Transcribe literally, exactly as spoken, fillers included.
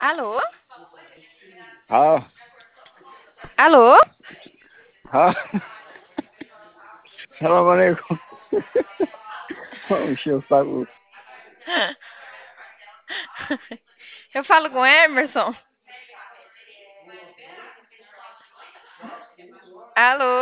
Alô? हाँ Alô? हाँ Salam alaikum. Encheu o saco. Eu falo com Emerson. Alô?